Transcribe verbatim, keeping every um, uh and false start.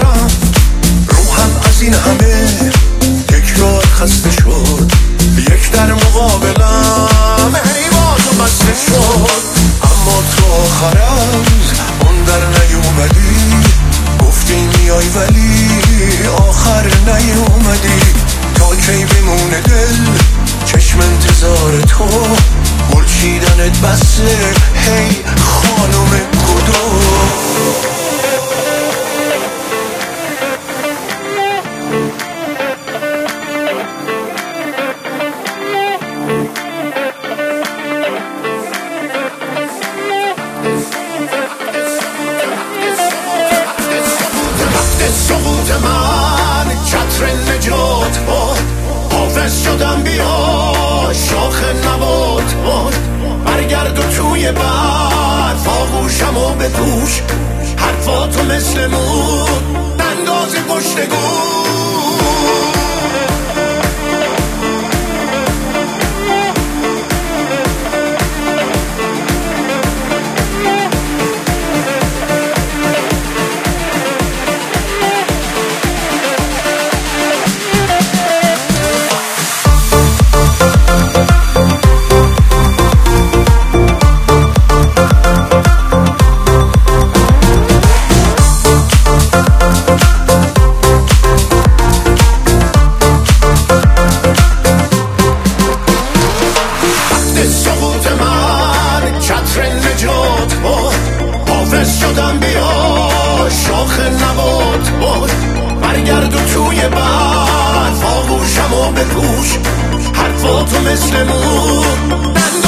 دارم، روحم از این همه تکرار خسته شد، یک در مقابلم حیوان بسته شد. اما تو آخرم اون در نیومدی، گفتی میای ولی آخر نیومدی. تا کی بمونه دل چشم انتظار تو، گل چیدنت بسه هی خانم گدو. سقوط من چتر نجات بود، حافظ شدم بیا شاخ نبات بود. برگرد و توی برف آغوشم و به دوش، حرفاتو مثل مون اندازی پشت گوش. شدم بیا شاخ نبات بود، برگرد و توی برف آغوشم و به پوش، حرفاتو مثل مون